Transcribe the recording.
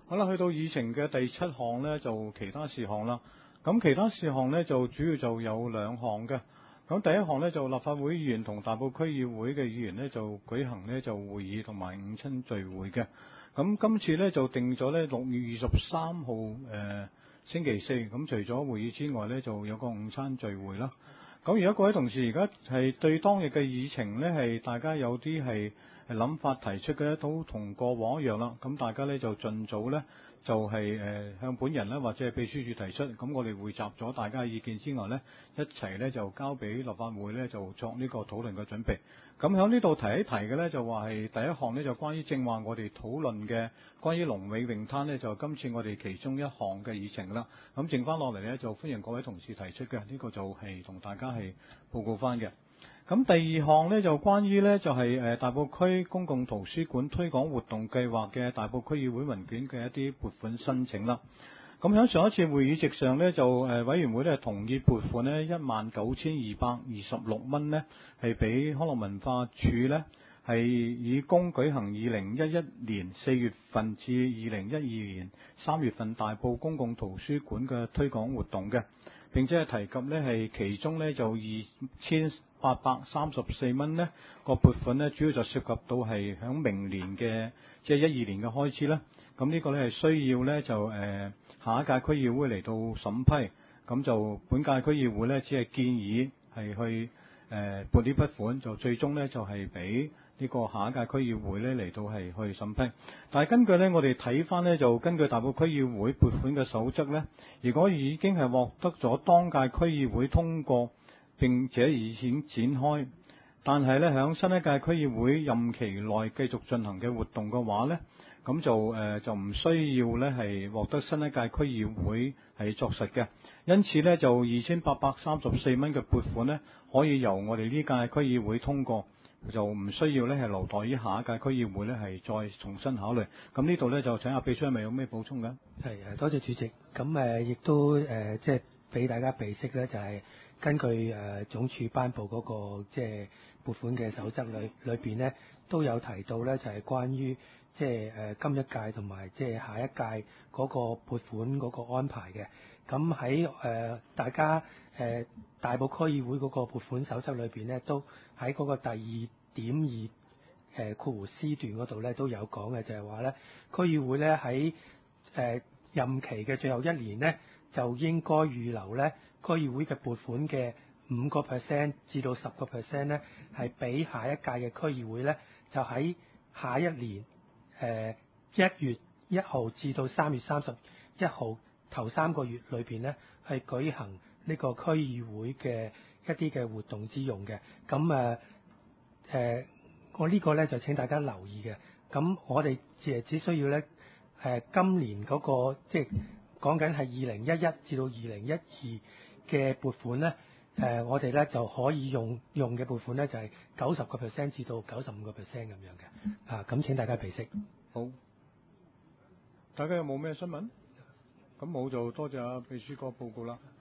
好啦，去到議程嘅第7項呢，就其他事項啦。咁其他事項呢，就主要就有2項嘅。咁第一項呢，就立法會議員同大埔區議會嘅議員呢，就舉行呢就會議同埋午餐聚會嘅。咁今次呢，就定咗呢6月23號星期四。咁除咗會議之外呢，就有個午餐聚會啦。咁如果各位同事而家係對當日嘅議程呢，係大家有啲係諗法提出嘅，都同過往一樣啦。咁大家呢，就盡早呢，就係向本人呢，或者係秘書處提出。咁我哋匯集咗大家嘅意見之外呢，一齊呢，就交俾立法會呢，就作呢個討論嘅準備。咁喺呢度提一提嘅呢，就話係第一項呢，就關於正話我哋討論嘅關於龍尾泳灘呢，就今次我哋其中一項嘅議程啦。咁剩翻落嚟呢，就歡迎各位同事提出嘅，呢個就係同大家係報告翻嘅。咁第二項呢，就關於呢，就係大埔區公共圖書館推廣活動計劃嘅大埔區議會文件嘅一啲撥款申請啦。咁喺上一次會議席上呢，就委員會呢同意撥款呢19226蚊呢，係俾康樂文化處呢，係以供舉行2011年4月份至2012年3月份大埔公共圖書館嘅推廣活動嘅。並且係提及呢，係其中呢，就2834蚊呢個撥款呢，主要就涉及到係響明年嘅即係12年嘅開支啦。咁呢個呢，係需要呢，就下一屆區議會嚟到審批。咁就本屆區議會呢，只係建議係去撥呢筆款，就最終呢，就係俾呢個下一屆區議會呢嚟到係去審批。但係根據呢，我哋睇翻呢，就根據大埔區議會撥款嘅守則呢，如果已經係獲得咗當屆區議會通過並且已經展開，但係呢，響新一屆區議會任期內繼續進行嘅活動嘅話呢，咁就唔需要呢係獲得新一屆區議會係作實嘅。因此呢，就2834蚊嘅撥款呢，可以由我哋呢屆區議會通過，就唔需要呢係留待於下一屆區議會呢係再重新考慮。咁呢度呢，就請阿秘書係咪有咩補充嘅？ 係多謝主席。咁亦都即係俾大家備悉呢，就係根據總署頒布嗰個即係撥款嘅守則裏邊呢，都有提到呢，就係關於即係今一屆同埋即係下一屆嗰個撥款嗰個安排嘅。咁喺大家大埔區議會嗰個撥款守則裏邊呢，都喺嗰個第2.2括弧 C 段嗰度呢都有講嘅，就係話呢區議會呢喺任期嘅最後1年呢，就應該預留呢區議會嘅撥款嘅5% 至到10% 呢，係俾下一屆嘅區議會呢，就喺下一年1月1號至到3月31號頭3個月裏邊呢，係舉行呢個區議會嘅一啲嘅活動之用嘅。咁我呢個呢，就請大家留意嘅。咁我哋只需要呢，今年嗰個即係講緊係2011至到2012嘅撥款呢，我哋呢就可以用嘅撥款呢，就係90% 至到95%咁樣嘅。咁請大家備悉。 好，大家有冇咩新聞？咁冇就多謝阿秘書哥報告啦。